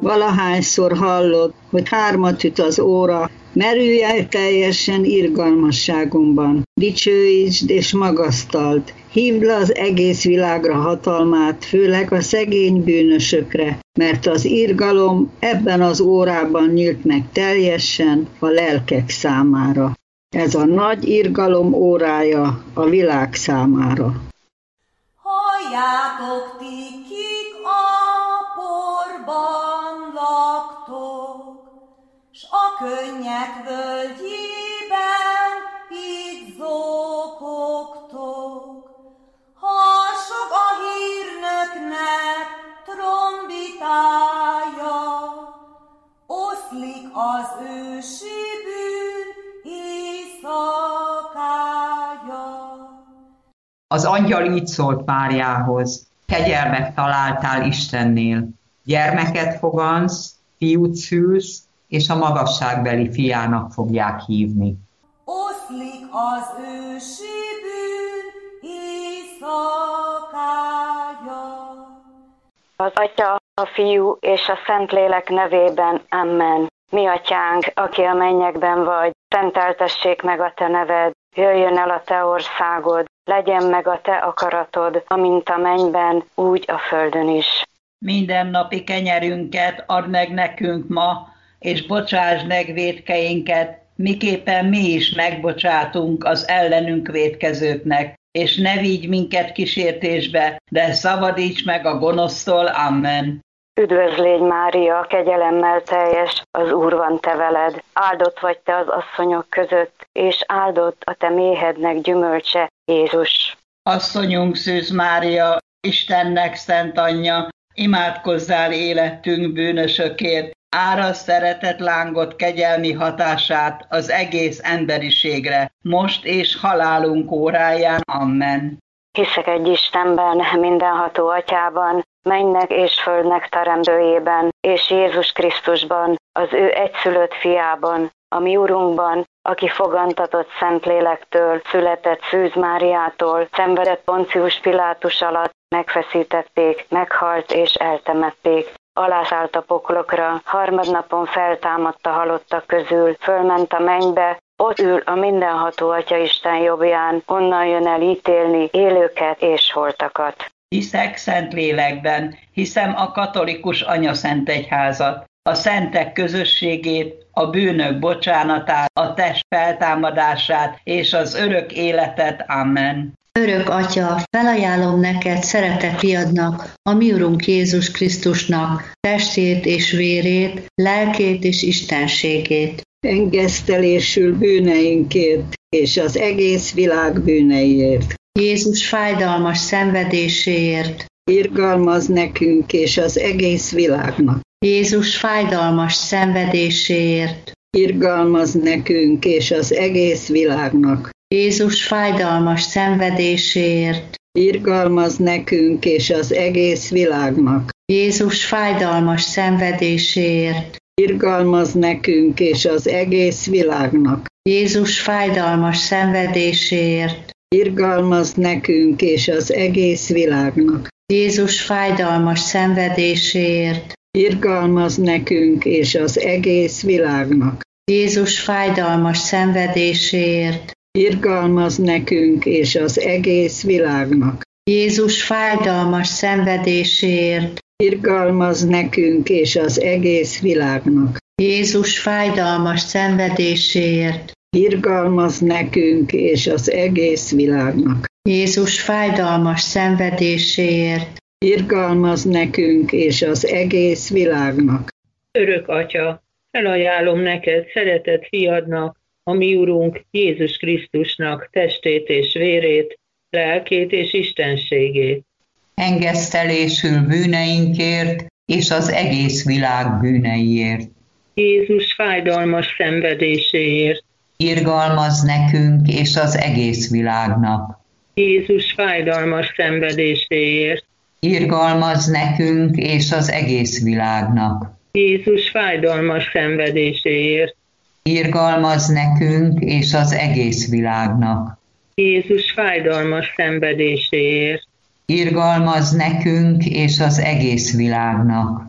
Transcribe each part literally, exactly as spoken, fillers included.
Valahányszor hallott, hogy hármat üt az óra, merülj el teljesen irgalmasságomban, dicsőítsd és magasztald, hívd le az egész világra hatalmát, főleg a szegény bűnösökre, mert az irgalom ebben az órában nyílt meg teljesen a lelkek számára. Ez a nagy irgalom órája a világ számára. Halljátok ti, kik a porban laktok, s a könnyek völgyében itt zokogtok. Harsog a hírnöknek trombitája, oszlik az ősi bűn éjszakája. Az angyal így szólt Máriához: kegyelmet találtál Istennél, gyermeket fogansz, fiút szülsz, és a magasságbeli fiának fogják hívni. Oszlik az ősi bűn éjszakája. Az Atya, a Fiú és a Szentlélek nevében, amen. Mi atyánk, aki a mennyekben vagy, szenteltessék meg a te neved, jöjjön el a te országod, legyen meg a te akaratod, amint a mennyben, úgy a földön is. Mindennapi kenyerünket add meg nekünk ma, és bocsásd meg vétkeinket, miképpen mi is megbocsátunk az ellenünk vétkezőknek, és ne vigy minket kísértésbe, de szabadíts meg a gonosztól, amen. Üdvözl légy, Mária, kegyelemmel teljes, az Úr van te veled. Áldott vagy te az asszonyok között, és áldott a te méhednek gyümölcse, Jézus. Asszonyunk Szűz Mária, Istennek szent anyja, imádkozzál életünk bűnösökért, árasd szeretet lángot kegyelmi hatását az egész emberiségre, most és halálunk óráján, amen. Hiszek egy Istenben, mindenható Atyában, mennynek és földnek teremtőjében, és Jézus Krisztusban, az ő egyszülött fiában, a mi Urunkban, aki fogantatott Szentlélektől, született Szűz Máriától, szenvedett Poncius Pilátus alatt, megfeszítették, meghalt és eltemették. Alászállt a poklokra, harmadnapon feltámadt a halottak közül, fölment a mennybe, ott ül a mindenható Atya Isten jobbján, onnan jön el ítélni élőket és holtakat. Hiszek Szentlélekben, hiszem a katolikus anyaszentegyházat, a szentek közösségét, a bűnök bocsánatát, a test feltámadását és az örök életet, amen. Örök Atya, felajánlom neked szeretett fiadnak, a mi Urunk Jézus Krisztusnak, testét és vérét, lelkét és istenségét. Engesztelésül bűneinkért, és az egész világ bűneiért. Jézus fájdalmas szenvedéséért. Irgalmaz nekünk és az egész világnak. Jézus fájdalmas szenvedéséért. Irgalmaz nekünk és az egész világnak. Jézus fájdalmas szenvedéséért. Irgalmaz nekünk és az egész világnak. Jézus fájdalmas szenvedéséért. Irgalmaz nekünk és az egész világnak. Jézus fájdalmas szenvedéséért. Irgalmaz nekünk és az egész világnak. Jézus fájdalmas szenvedéséért. Irgalmaz nekünk és az egész világnak. Jézus fájdalmas szenvedéséért. Irgalmaz nekünk és az egész világnak. Jézus fájdalmas szenvedéséért. Irgalmaz nekünk és az egész világnak. Jézus fájdalmas szenvedéséért. Irgalmaz nekünk és az egész világnak. Jézus fájdalmas szenvedéséért. Irgalmaz nekünk és az egész világnak. Örök Atya, felajánlom neked szeretett fiadnak, a mi Urunk Jézus Krisztusnak testét és vérét, lelkét és istenségét. Engesztelésül bűneinkért és az egész világ bűneiért. Jézus fájdalmas szenvedéséért. Irgalmaz nekünk és az egész világnak. Jézus fájdalmas szenvedéséért. Irgalmaz nekünk és az egész világnak. Jézus fájdalmas szenvedéséért. Irgalmaz nekünk és az egész világnak. Jézus fájdalmas szenvedéséért. Irgalmaz nekünk és az egész világnak.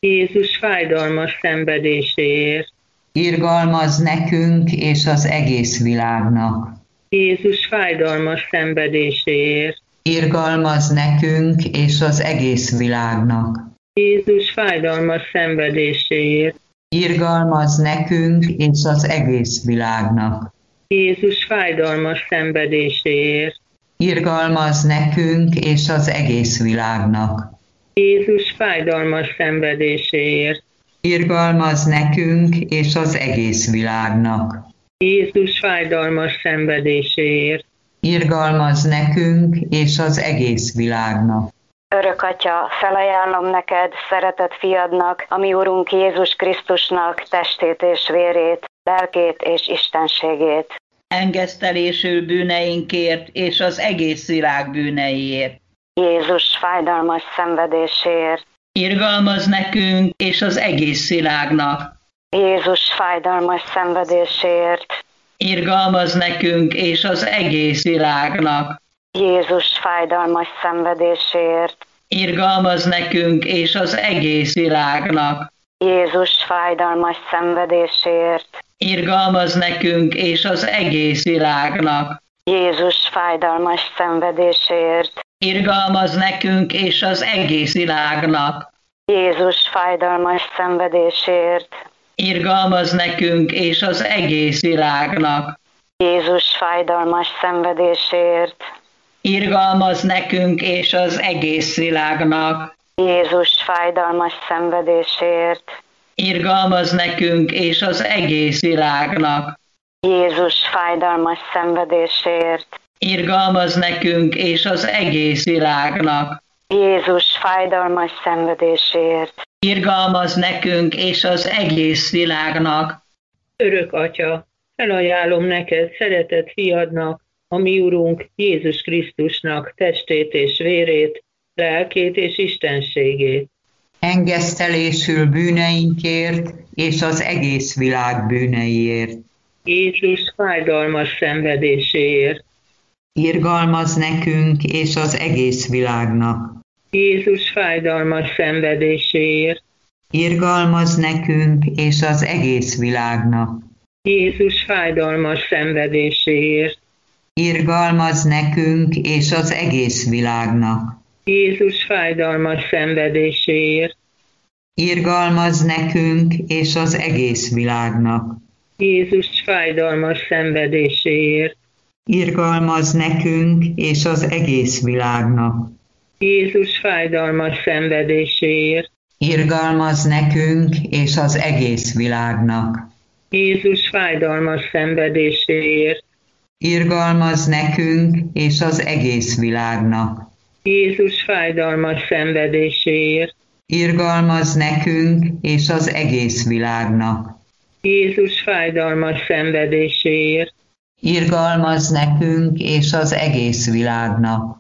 Jézus fájdalmas szenvedéséért. Irgalmaz nekünk és az egész világnak. Jézus fájdalmas szenvedéséért. Irgalmaz nekünk és az egész világnak. Jézus fájdalmas szenvedéséért. Irgalmaz nekünk és az egész világnak. Jézus fájdalmas szenvedéséért. Irgalmaz nekünk és az egész világnak. Jézus fájdalmas szenvedéséért. Irgalmaz nekünk és az egész világnak. Jézus fájdalmas szenvedéséért. Irgalmaz nekünk és az egész világnak. Örök Atya, felajánlom neked, szeretett fiadnak, a mi Urunk Jézus Krisztusnak testét és vérét, lelkét és istenségét. Engesztelésül bűneinkért és az egész világ bűneiért. Jézus fájdalmas szenvedéséért. Irgalmaz nekünk és az egész világnak. Jézus fájdalmas szenvedéséért. Irgalmaz nekünk és az egész világnak. Jézus fájdalmas szenvedéséért. Irgalmaz nekünk és az egész világnak. Jézus fájdalmas szenvedéséért. Irgalmaz nekünk és az egész világnak. Jézus fájdalmas szenvedéséért. Irgalmaz nekünk és az egész világnak. Jézus fájdalmas szenvedéséért. Irgalmaz nekünk és az egész világnak. Jézus fájdalmas szenvedéséért. Irgalmaz nekünk és az egész világnak. Jézus fájdalmas szenvedéséért. Irgalmaz nekünk és az egész világnak. Jézus fájdalmas szenvedéséért. Irgalmaz nekünk és az egész világnak. Jézus fájdalmas szenvedéséért. Irgalmaz nekünk és az egész világnak. Örök Atya, felajánlom neked, szeretett fiadnak, a mi Urunk Jézus Krisztusnak testét és vérét, lelkét és istenségét. Engesztelésül bűneinkért és az egész világ bűneiért. Jézus fájdalmas szenvedéséért. Irgalmaz nekünk és az egész világnak. Jézus fájdalmas szenvedéséért. Irgalmaz nekünk és az egész világnak. Jézus fájdalmas szenvedéséért. Irgalmaz nekünk és az egész világnak. Jézus fájdalmas szenvedéséért. Irgalmaz nekünk és az egész világnak. Jézus fájdalmas szenvedéséért. Irgalmaz nekünk és az egész világnak. Jézus fájdalmas szenvedéséért. Irgalmaz nekünk és az egész világnak. Jézus fájdalmas szenvedéséért. Irgalmaz nekünk és az egész világnak. Jézus fájdalmas szenvedéséért. Irgalmaz nekünk és az egész világnak. Jézus fájdalmas szenvedéséért. Irgalmaz nekünk és az egész világnak.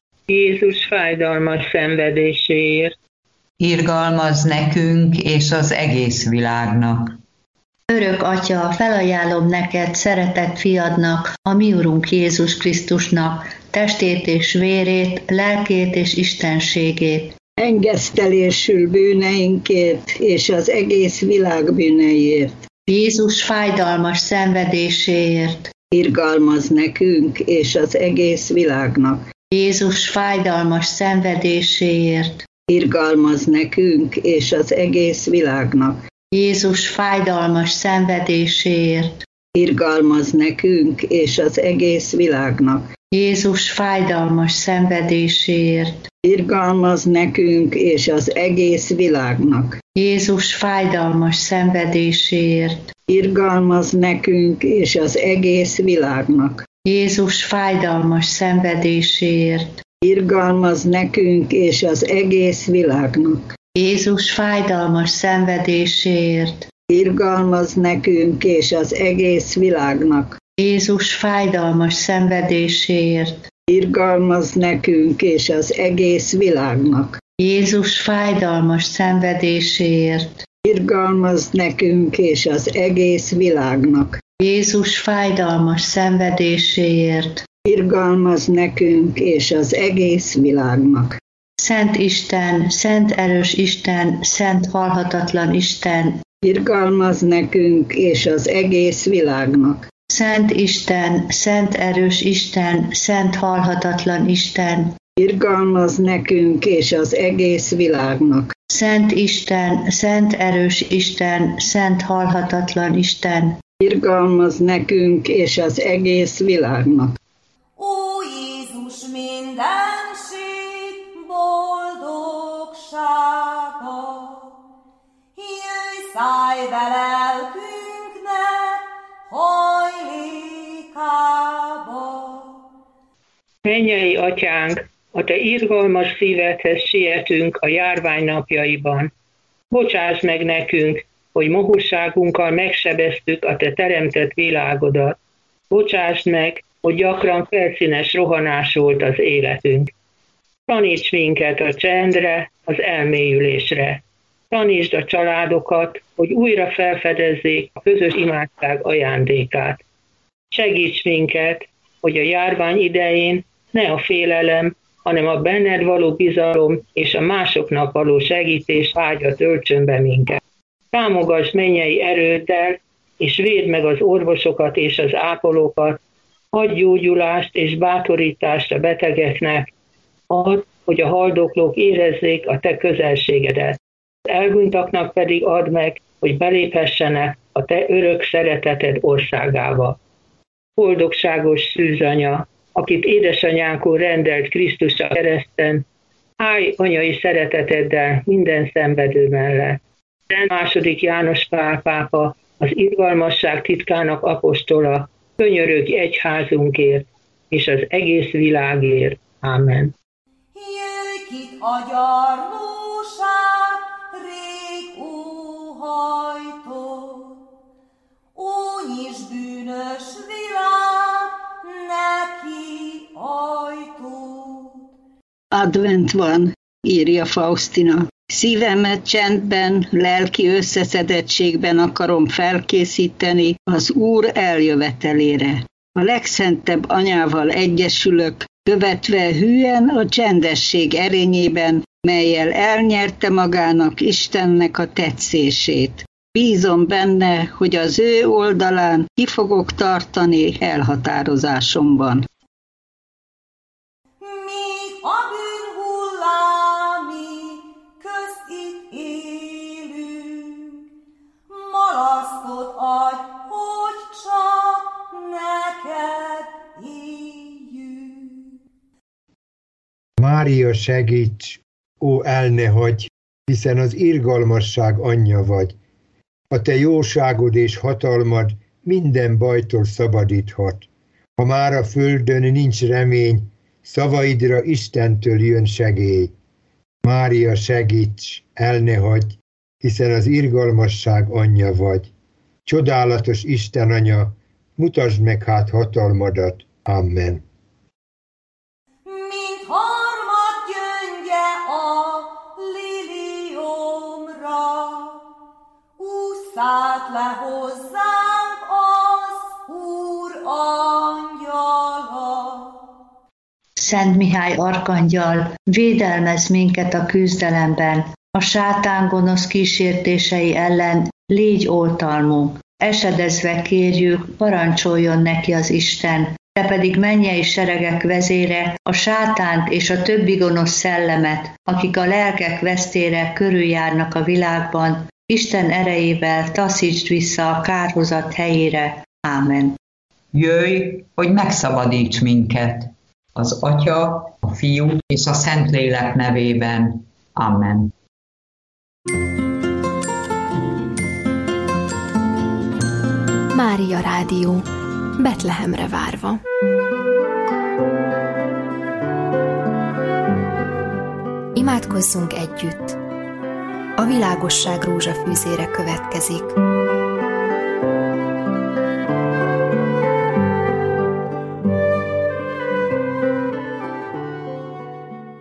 Jézus fájdalmas szenvedéséért. Irgalmaz nekünk és az egész világnak. Örök Atya, felajánlom neked, szeretett fiadnak, a mi Urunk Jézus Krisztusnak, testét és vérét, lelkét és istenségét. Engesztelésül bűneinkért és az egész világ bűneiért. Jézus fájdalmas szenvedéséért. Irgalmaz nekünk és az egész világnak. Jézus fájdalmas szenvedéséért. Irgalmaz nekünk és az egész világnak. Jézus fájdalmas szenvedéséért. Irgalmaz nekünk és az egész világnak. Jézus fájdalmas szenvedéséért. Irgalmaz nekünk és az egész világnak. Jézus fájdalmas szenvedéséért. Irgalmaz nekünk és az egész világnak. Jézus fájdalmas szenvedéséért. Irgalmaz nekünk és az egész világnak. Jézus fájdalmas szenvedéséért. Irgalmaz nekünk és az egész világnak. Jézus fájdalmas szenvedéséért. Irgalmaz nekünk és az egész világnak. Jézus fájdalmas szenvedéséért. Irgalmaz nekünk és az egész világnak. Jézus fájdalmas szenvedéséért. Irgalmaz nekünk és az egész világnak. Szent Isten, szent erős Isten, szent halhatatlan Isten, irgalmaz nekünk és az egész világnak. Szent Isten, szent erős Isten, szent halhatatlan Isten, irgalmaz nekünk és az egész világnak. Szent Isten, szent erős Isten, szent halhatatlan Isten, irgalmaz nekünk és az egész világnak. Ó Jézus, mindenség boldogsága, jöjj, szállj be lelkünknek hajlékába. Mennyei Atyánk, a Te irgalmas szívedhez sietünk a járvány napjaiban. Bocsáss meg nekünk, hogy mohusságunkkal megsebeztük a Te teremtett világodat. Bocsáss meg, hogy gyakran felszínes rohanás volt az életünk. Taníts minket a csendre, az elmélyülésre. Tanítsd a családokat, hogy újra felfedezzék a közös imádság ajándékát. Segíts minket, hogy a járvány idején ne a félelem, hanem a benned való bizalom és a másoknak való segítés vágya töltsön be minket. Támogass mennyei erőddel, és védd meg az orvosokat és az ápolókat, adj gyógyulást és bátorítást a betegeknek, add, hogy a haldoklók érezzék a Te közelségedet. Az elhunytaknak pedig add meg, hogy beléphessenek a Te örök szereteted országába. Boldogságos szűzanya, akit édesanyánkon rendelt Krisztus a kereszten, állj anyai szereteteddel minden szenvedő mellett. Szent második János Pál pápa, az irgalmasság titkának apostola, könyörögj egyházunkért és az egész világért. Ámen. Jöjj kit a gyarlóság rég óhajtott, ó nyisd bűnös világ neki ajtót. Advent van, írja Faustina. Szívemet csendben, lelki összeszedettségben akarom felkészíteni az Úr eljövetelére. A legszentebb anyával egyesülök, követve hűen a csendesség erényében, mellyel elnyerte magának Istennek a tetszését. Bízom benne, hogy az ő oldalán ki fogok tartani elhatározásomban. Míg a bűn hullámig közt itt élünk, malasztot adj, hogy csak neked éljünk. Mária, segíts, ó, el ne hagyj, hiszen az irgalmasság anyja vagy. A te jóságod és hatalmad minden bajtól szabadíthat. Ha már a földön nincs remény, szavaidra Istentől jön segély. Mária, segíts, el ne hagyj, hiszen az irgalmasság anyja vagy. Csodálatos Isten anya, mutasd meg hát hatalmadat. Amen. Mint harmad gyöngye a liliomra, úszállt le hozzánk az Úr angyala. Szent Mihály arkangyal, védelmezz minket a küzdelemben, a sátán gonosz kísértései ellen légy oltalmunk. Esedezve kérjük, parancsoljon neki az Isten, te pedig mennyei seregek vezére, a sátánt és a többi gonosz szellemet, akik a lelkek vesztére körüljárnak a világban, Isten erejével taszítsd vissza a kárhozat helyére. Ámen. Jöjj, hogy megszabadíts minket, az Atya, a Fiú és a Szentlélek nevében. Amen. Mária Rádió, Betlehemre várva. Imádkozzunk együtt. A világosság rózsafűzére következik.